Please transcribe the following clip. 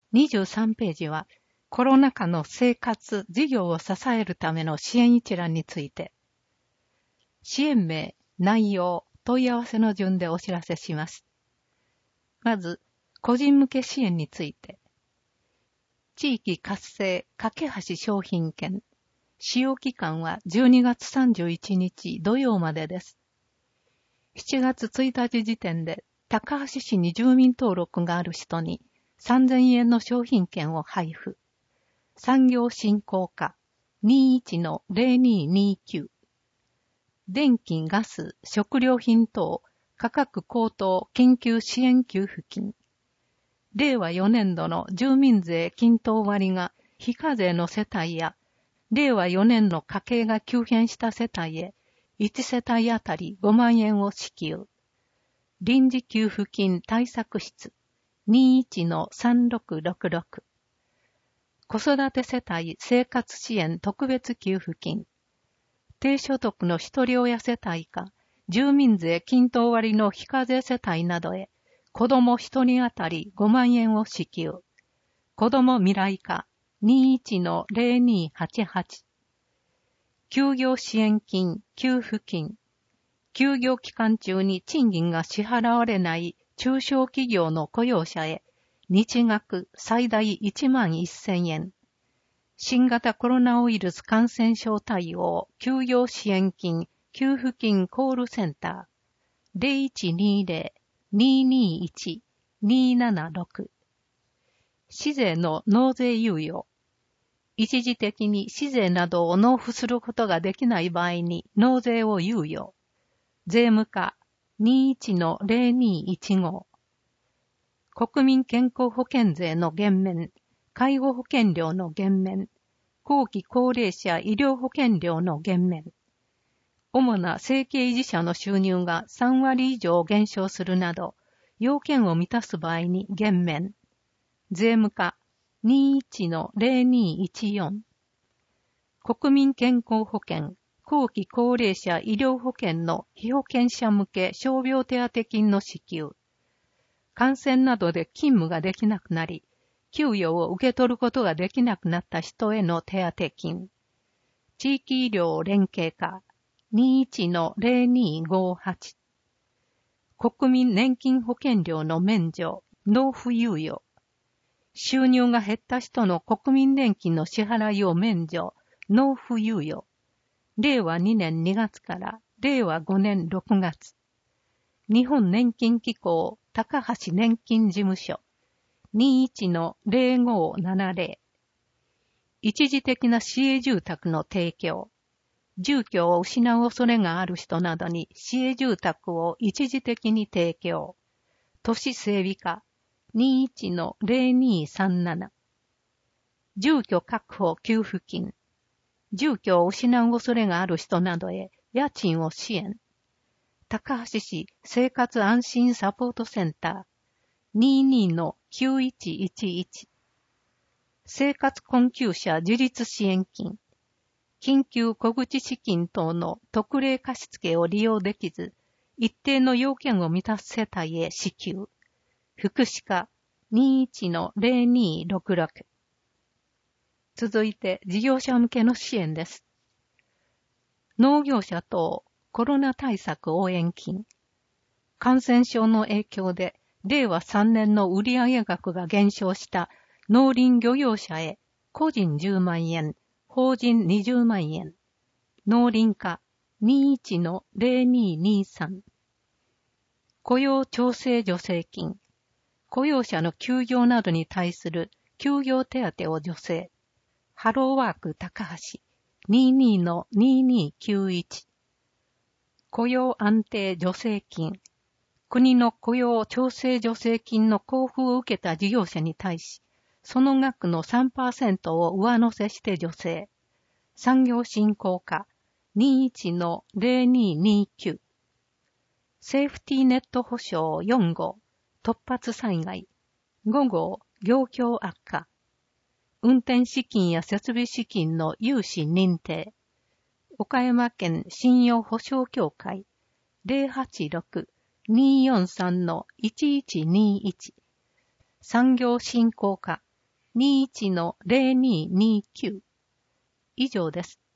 23ページは、コロナ禍の生活、事業を支えるための支援一覧について、支援名、内容、問い合わせの順でお知らせします。まず、個人向け支援について、地域活性架け橋商品券、使用期間は12月31日土曜までです。7月1日時点で高橋市に住民登録がある人に3000円の商品券を配布。産業振興課 21-0229 電気、ガス、食料品等価格高騰緊急支援給付金。令和4年度の住民税均等割が非課税の世帯や、令和4年の家計が急変した世帯へ、1世帯あたり5万円を支給。臨時給付金対策室 21-3666。子育て世帯生活支援特別給付金。低所得の一人親世帯か、住民税均等割の非課税世帯などへ、子供一人あたり5万円を支給。子供未来課 21-0288。休業支援金、給付金。休業期間中に賃金が支払われない中小企業の雇用者へ、日額最大1万1000円。新型コロナウイルス感染症対応、休業支援金、給付金コールセンター。0120-221-276。市税の納税猶予。一時的に市税などを納付することができない場合に納税を猶予。税務課 21-0215。国民健康保険税の減免、介護保険料の減免、後期高齢者医療保険料の減免。主な生計維持者の収入が3割以上減少するなど、要件を満たす場合に減免。税務課 21-0214。国民健康保険、後期高齢者医療保険の被保険者向け傷病手当金の支給。感染などで勤務ができなくなり、給与を受け取ることができなくなった人への手当金。地域医療連携課 21-0258。国民年金保険料の免除、納付猶予。収入が減った人の国民年金の支払いを免除、納付猶予。令和2年2月から令和5年6月。日本年金機構高橋年金事務所 21-0570。一時的な市営住宅の提供。住居を失う恐れがある人などに市営住宅を一時的に提供。都市整備課 21-0237。住居確保給付金。住居を失う恐れがある人などへ家賃を支援。高橋市生活安心サポートセンター 22-9111。生活困窮者自立支援金。緊急小口資金等の特例貸付を利用できず、一定の要件を満たす世帯へ支給。福祉課 21-0266。続いて事業者向けの支援です。農業者等コロナ対策応援金。感染症の影響で令和3年の売上額が減少した農林漁業者へ個人10万円、法人20万円。農林課 21-0223。雇用調整助成金。雇用者の休業などに対する休業手当を助成。ハローワーク高橋 22-2291。雇用安定助成金。国の雇用調整助成金の交付を受けた事業者に対し、その額の 3% を上乗せして助成。産業振興課 21-0229。セーフティーネット保障4号。突発災害。5号。業況悪化。運転資金や設備資金の融資認定。岡山県信用保証協会 086-243-1121。産業振興課 21-0229。以上です。